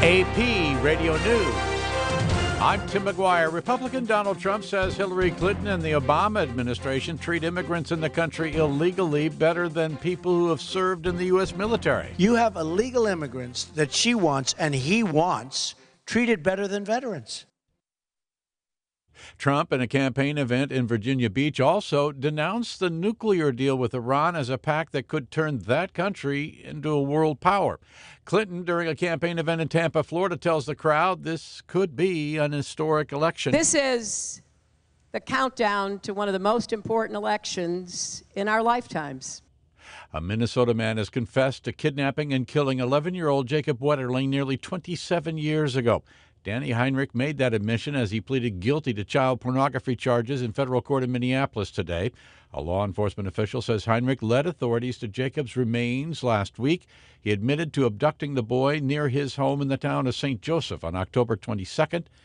AP Radio News. I'm Tim McGuire. Republican Donald Trump says Hillary Clinton and the Obama administration treat immigrants in the country illegally better than people who have served in the U.S. military. You have illegal immigrants that she wants and he wants treated better than veterans. Trump, in a campaign event in Virginia Beach, also denounced the nuclear deal with Iran as a pact that could turn that country into a world power. Clinton, during a campaign event in Tampa, Florida, tells the crowd this could be an historic election. This is the countdown to one of the most important elections in our lifetimes. A Minnesota man has confessed to kidnapping and killing 11-year-old Jacob Wetterling nearly 27 years ago. Danny Heinrich made that admission as he pleaded guilty to child pornography charges in federal court in Minneapolis today. A law enforcement official says Heinrich led authorities to Jacob's remains last week. He admitted to abducting the boy near his home in the town of St. Joseph on October 22,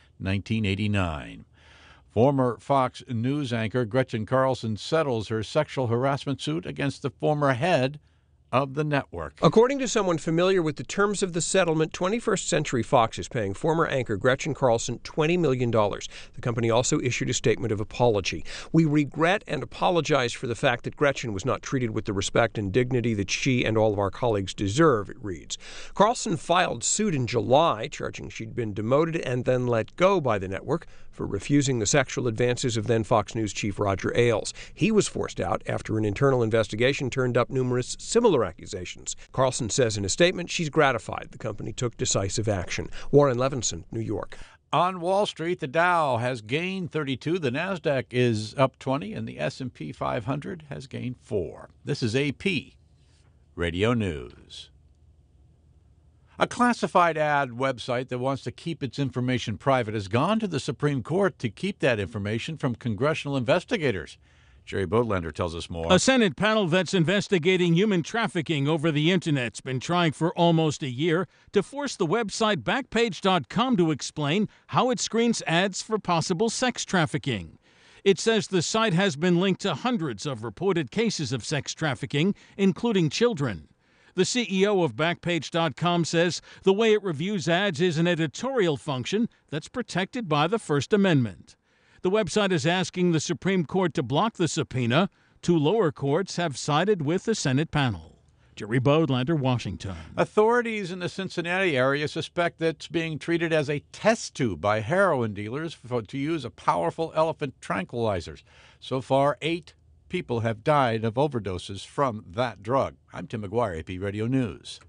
1989. Former Fox News anchor Gretchen Carlson settles her sexual harassment suit against the former head of the network. According to someone familiar with the terms of the settlement, 21st Century Fox is paying former anchor Gretchen Carlson $20 million. The company also issued a statement of apology. "We regret and apologize for the fact that Gretchen was not treated with the respect and dignity that she and all of our colleagues deserve," it reads. Carlson filed suit in July, charging she'd been demoted and then let go by the network for refusing the sexual advances of then Fox News chief Roger Ailes. He was forced out after an internal investigation turned up numerous similar accusations. Carlson says in a statement she's gratified the company took decisive action. Warren Levinson, New York. On Wall Street, the Dow has gained 32, the Nasdaq is up 20, and the S&P 500 has gained 4. This is AP Radio News. A classified ad website that wants to keep its information private has gone to the Supreme Court to keep that information from congressional investigators. Jerry Bodlander tells us more. A Senate panel that's investigating human trafficking over the Internet's been trying for almost a year to force the website Backpage.com to explain how it screens ads for possible sex trafficking. It says the site has been linked to hundreds of reported cases of sex trafficking, including children. The CEO of Backpage.com says the way it reviews ads is an editorial function that's protected by the First Amendment. The website is asking the Supreme Court to block the subpoena. 2 lower courts have sided with the Senate panel. Jerry Bodlander, Washington. Authorities in the Cincinnati area suspect that it's being treated as a test tube by heroin dealers to use a powerful elephant tranquilizers. So far, 8 people have died of overdoses from that drug. I'm Tim McGuire, AP Radio News.